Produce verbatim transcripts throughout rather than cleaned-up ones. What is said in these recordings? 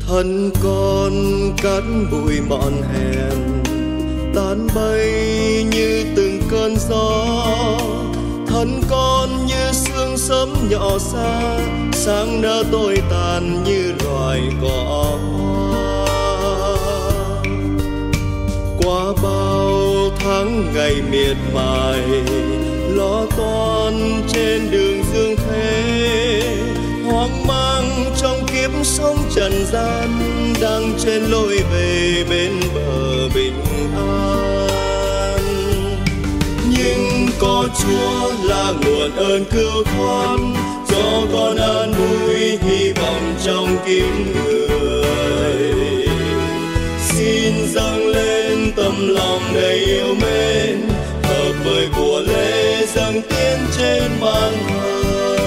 thân con cát bụi mọn hèn tán bay như từng cơn gió, thân con như sương sớm nhỏ xa, sáng nỡ tôi tàn như loài cỏ hoa. Qua bao tháng ngày miệt mài lo toan trên đường dương thế, hoang mang trong kiếp sống trần gian, đang trên lối về bên bờ bình an. Nhưng có Chúa là nguồn ơn cứu thoát, cho con an vui hy vọng trong kiếp người. Xin dâng lên tâm lòng đầy yêu mến, hợp với của lễ dâng tiến trên ban thờ.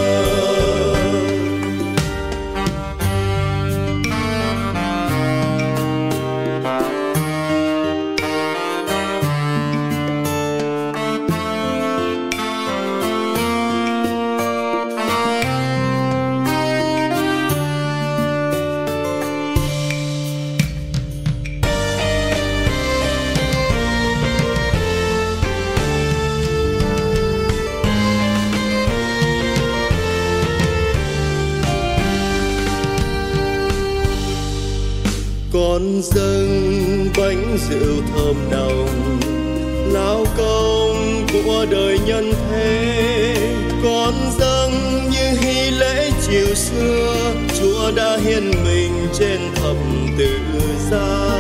Con dâng bánh rượu thơm nồng, lao công của đời nhân thế. Con dâng như hy lễ chiều xưa, Chúa đã hiến mình trên thập tự giá.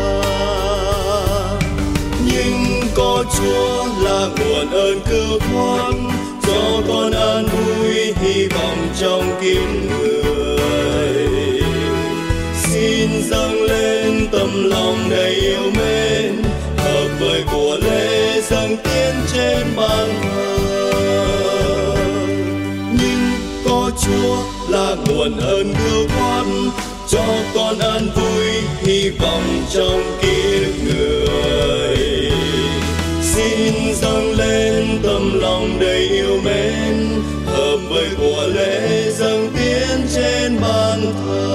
Nhưng có Chúa là nguồn ơn cứu thoát, cho con an vui hy vọng trong kiếp người. Xin dâng lên tâm lòng đầy yêu mến, hợp với của lễ dâng tiến trên ban thờ. Nhưng có Chúa là nguồn ơn cứu thoát, cho con an vui hy vọng trong kiếp người. Xin dâng lên tâm lòng đầy yêu mến, hợp với của lễ dâng tiến trên ban thờ.